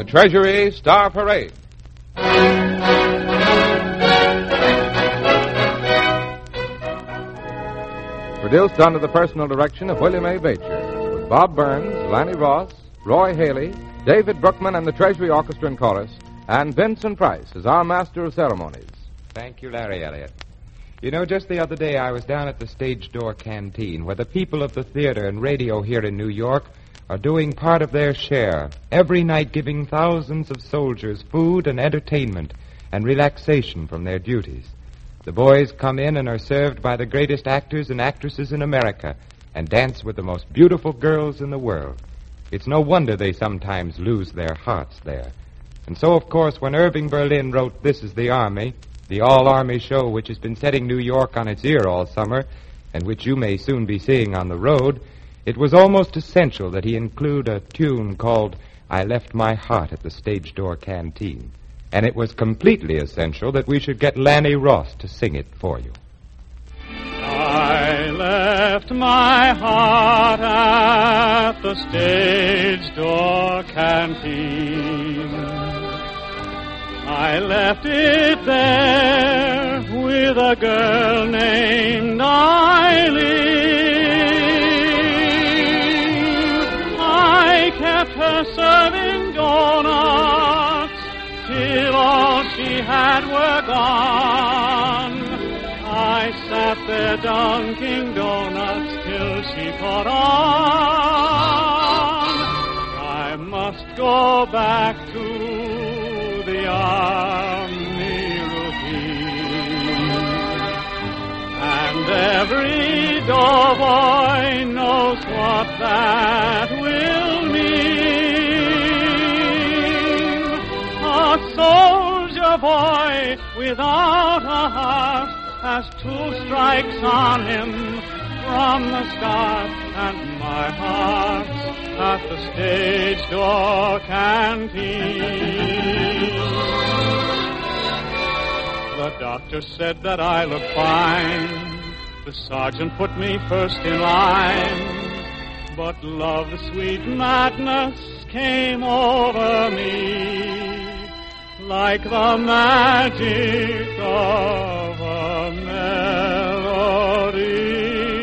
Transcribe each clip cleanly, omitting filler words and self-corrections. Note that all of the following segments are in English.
Treasury Star Parade. Produced under the personal direction of William A. Beecher, with Bob Burns, Lanny Ross, Roy Haley, David Brookman and the Treasury Orchestra and Chorus, and Vincent Price as our master of ceremonies. Thank you, Larry Elliott. You know, just the other day I was down at the Stage Door Canteen, where the people of the theater and radio here in New York are doing part of their share, every night giving thousands of soldiers food and entertainment and relaxation from their duties. The boys come in and are served by the greatest actors and actresses in America and dance with the most beautiful girls in the world. It's no wonder they sometimes lose their hearts there. And so, of course, when Irving Berlin wrote This Is the Army, the all-army show which has been setting New York on its ear all summer, and which you may soon be seeing on the road, it was almost essential that he include a tune called I Left My Heart at the Stage Door Canteen. And it was completely essential that we should get Lanny Ross to sing it for you. I left my heart at the Stage Door Canteen. I left it there with a girl named Eileen. I kept her serving doughnuts till all she had were gone. I sat there dunking doughnuts till she caught on. I must go back to the army routine, and every doughboy knows what that will mean. A soldier boy without a heart has 2 strikes on him from the start, and my heart's at the Stage Door Canteen. The doctor said that I looked fine. The sergeant put me first in line. But love, the sweet madness came over me like the magic of a melody.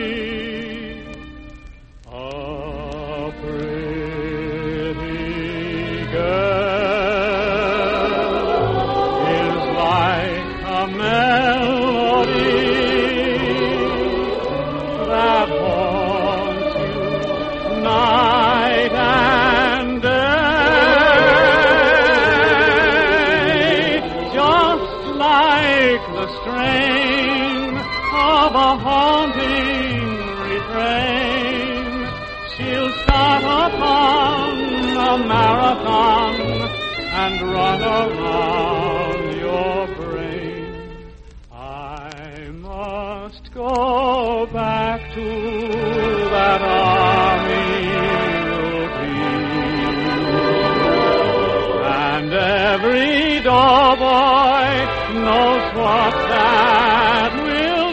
Marathon and run around your brain. I must go back to that army routine, and every doughboy knows what that will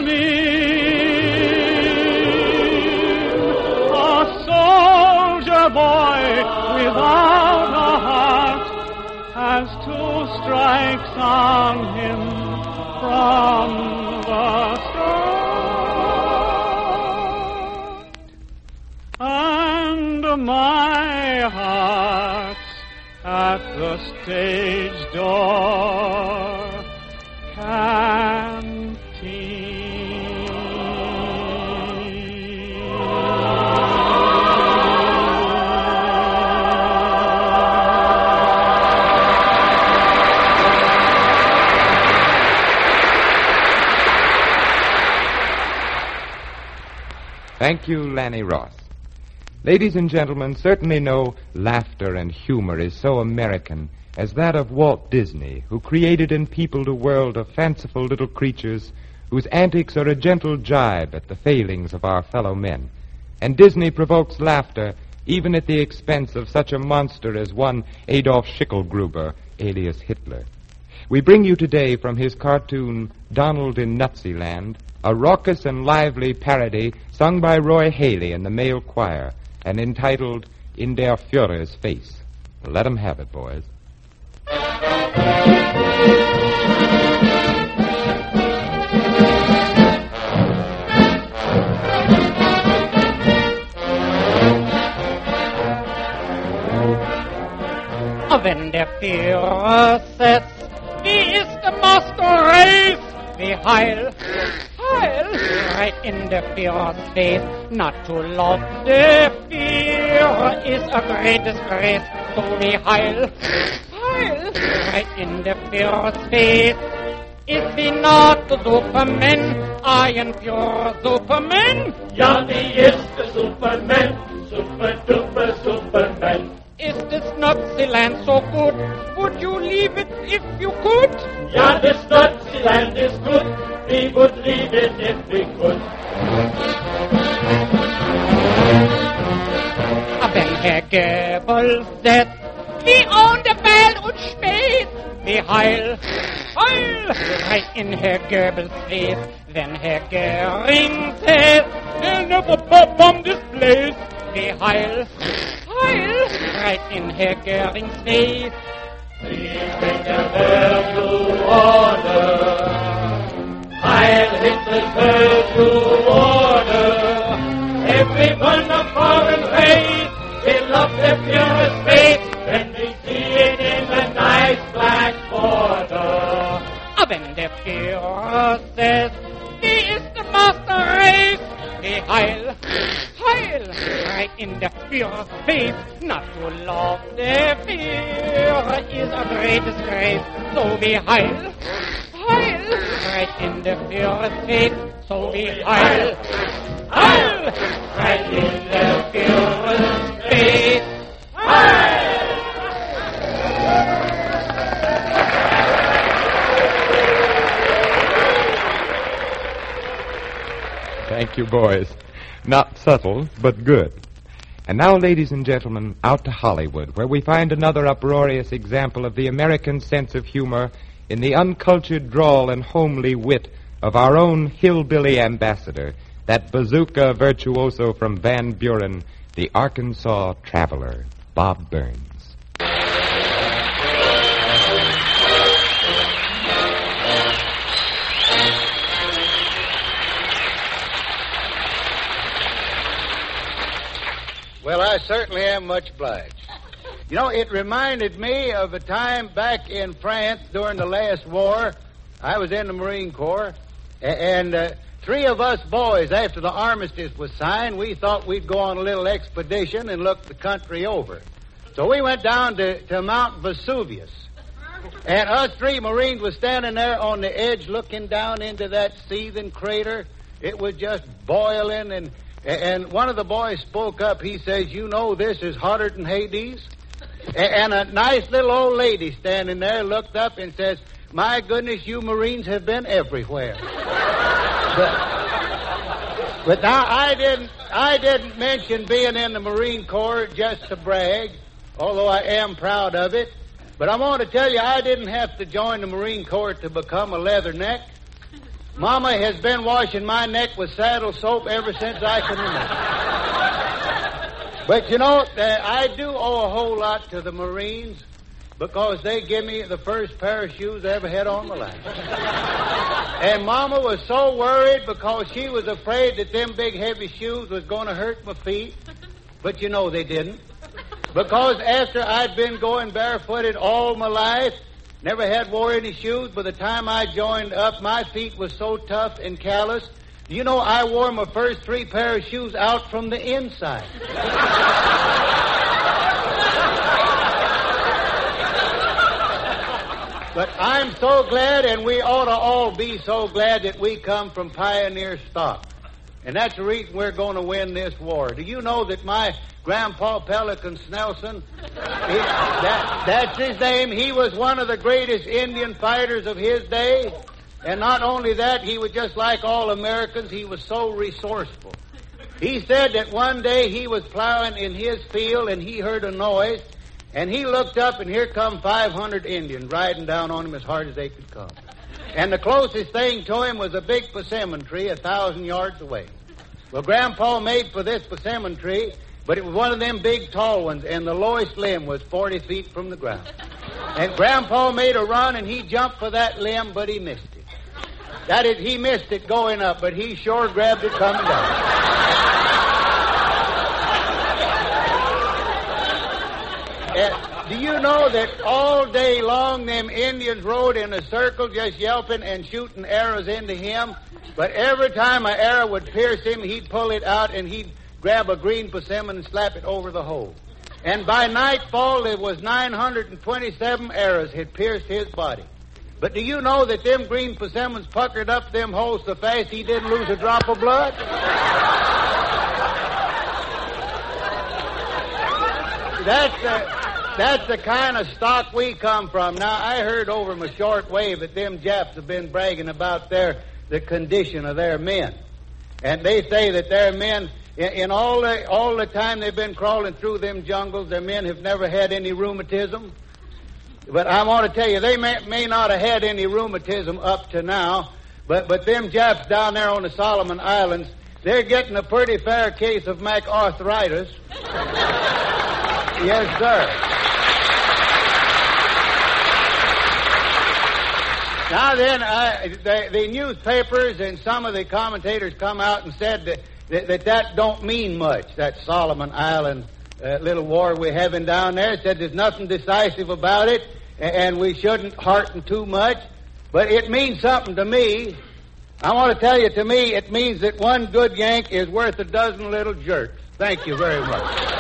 mean. A soldier boy without a heart has 2 strikes on him from the start. And my heart's at the Stage Door Canteen. Thank you, Lanny Ross. Ladies and gentlemen, certainly no laughter and humor is so American as that of Walt Disney, who created and peopled a world of fanciful little creatures whose antics are a gentle jibe at the failings of our fellow men. And Disney provokes laughter even at the expense of such a monster as one Adolf Schicklgruber, alias Hitler. We bring you today from his cartoon Donald in Nutsyland a raucous and lively parody sung by Roy Haley and the male choir and entitled In der Führer's Face. Let 'em have it, boys. Wenn der Führer setzt, wie ist der Master Race? Wie heil, heil, right in the Führer's face. Not to love the Führer is a great disgrace. So wie heil, heil, right in the Führer's face. Is he not the Superman? I am pure Superman. Ja, wie ist der Superman? Super, duper Superman. Is this Naziland so good? Would you leave it if you could? Ja, this Naziland is good. We would leave it if we could. Wenn Herr Goebbels setzt, wie on der Welt und spät, wie heil, heil, right in Herr Goebbels face. Wenn Herr Göring says, he'll never bomb this place, wie heil, heil, right in Herr Görings face. Please bring the world to order. Heil Hitler's world to order. Everyone of foreign race will love the Führer's face when we see it in the nice black border. Wenn der Führer says, wie ist der Master Race? Wie heil, heil, right in the Führer's face. Not to love the Führer is a great disgrace. So wie heil, heil, right in the Führer's face. So wie heil, heil, right in the Führer's face. Heil! Thank you, boys. Not subtle, but good. And now, ladies and gentlemen, out to Hollywood, where we find another uproarious example of the American sense of humor in the uncultured drawl and homely wit of our own hillbilly ambassador, that bazooka virtuoso from Van Buren, the Arkansas traveler, Bob Burns. Well, I certainly am much obliged. You know, it reminded me of a time back in France during the last war. I was in the Marine Corps, and three of us boys, after the armistice was signed, we thought we'd go on a little expedition and look the country over. So we went down to Mount Vesuvius. And us three Marines was standing there on the edge looking down into that seething crater. It was just boiling, and one of the boys spoke up. He says, you know, this is hotter than Hades. And a nice little old lady standing there looked up and says, my goodness, you Marines have been everywhere. But now I didn't mention being in the Marine Corps just to brag, although I am proud of it. But I want to tell you, I didn't have to join the Marine Corps to become a leatherneck. Mama has been washing my neck with saddle soap ever since I can remember. But you know, I do owe a whole lot to the Marines because they give me the first pair of shoes I ever had on my life. And Mama was so worried because she was afraid that them big heavy shoes was going to hurt my feet. But you know they didn't. Because after I'd been going barefooted all my life, never had wore any shoes. By the time I joined up, my feet was so tough and callous. You know, I wore my first 3 pair of shoes out from the inside. But I'm so glad, and we ought to all be so glad that we come from pioneer stock. And that's the reason we're going to win this war. Do you know that my Grandpa Pelican Snelson, that's his name, he was one of the greatest Indian fighters of his day. And not only that, he was just like all Americans, he was so resourceful. He said that one day he was plowing in his field and he heard a noise, and he looked up and here come 500 Indians riding down on him as hard as they could come. And the closest thing to him was a big persimmon tree 1,000 yards away. Well, Grandpa made for this persimmon tree, but it was one of them big tall ones, and the lowest limb was 40 feet from the ground. And Grandpa made a run, and he jumped for that limb, but he missed it. That is, he missed it going up, but he sure grabbed it coming down. Do you know that all day long them Indians rode in a circle just yelping and shooting arrows into him? But every time an arrow would pierce him, he'd pull it out and he'd grab a green persimmon and slap it over the hole. And by nightfall, there was 927 arrows had pierced his body. But do you know that them green persimmons puckered up them holes so fast he didn't lose a drop of blood? That's the kind of stock we come from. Now, I heard over my short wave that them Japs have been bragging about the condition of their men. And they say that their men, in all the time they've been crawling through them jungles, their men have never had any rheumatism. But I want to tell you, they may not have had any rheumatism up to now, but them Japs down there on the Solomon Islands, they're getting a pretty fair case of MacArthritis. Yes, sir. Now then, the newspapers and some of the commentators come out and said that don't mean much, that Solomon Island little war we're having down there. Said there's nothing decisive about it, and we shouldn't hearten too much. But it means something to me. I want to tell you, to me, it means that one good Yank is worth a dozen little jerks. Thank you very much.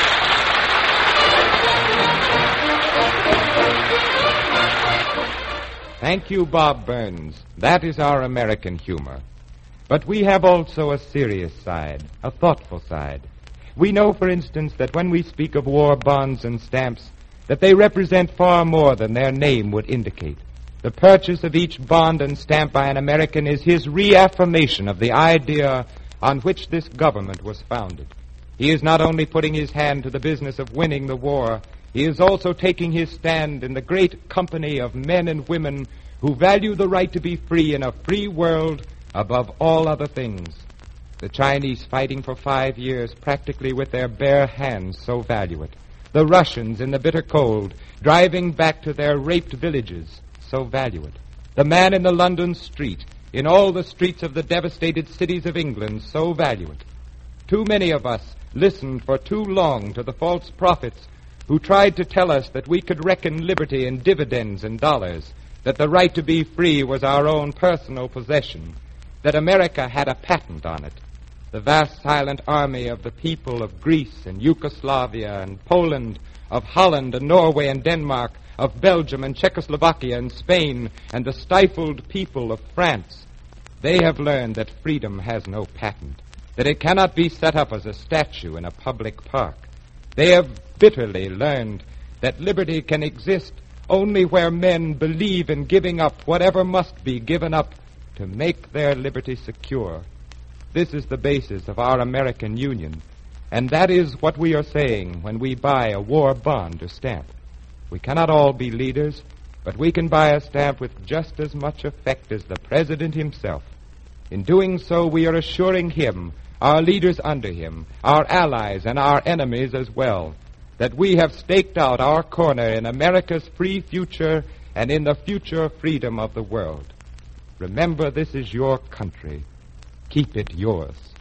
Thank you, Bob Burns. That is our American humor. But we have also a serious side, a thoughtful side. We know, for instance, that when we speak of war bonds and stamps, that they represent far more than their name would indicate. The purchase of each bond and stamp by an American is his reaffirmation of the idea on which this government was founded. He is not only putting his hand to the business of winning the war, he is also taking his stand in the great company of men and women who value the right to be free in a free world above all other things. The Chinese, fighting for 5 years practically with their bare hands, so value it. The Russians, in the bitter cold, driving back to their raped villages, so value it. The man in the London street, in all the streets of the devastated cities of England, so value it. Too many of us listened for too long to the false prophets who tried to tell us that we could reckon liberty in dividends and dollars, that the right to be free was our own personal possession, that America had a patent on it. The vast silent army of the people of Greece and Yugoslavia and Poland, of Holland and Norway and Denmark, of Belgium and Czechoslovakia and Spain, and the stifled people of France, they have learned that freedom has no patent, that it cannot be set up as a statue in a public park. They have bitterly learned that liberty can exist only where men believe in giving up whatever must be given up to make their liberty secure. This is the basis of our American Union, and that is what we are saying when we buy a war bond or stamp. We cannot all be leaders, but we can buy a stamp with just as much effect as the President himself. In doing so, we are assuring him, our leaders under him, our allies and our enemies as well, that we have staked out our corner in America's free future and in the future freedom of the world. Remember, this is your country. Keep it yours.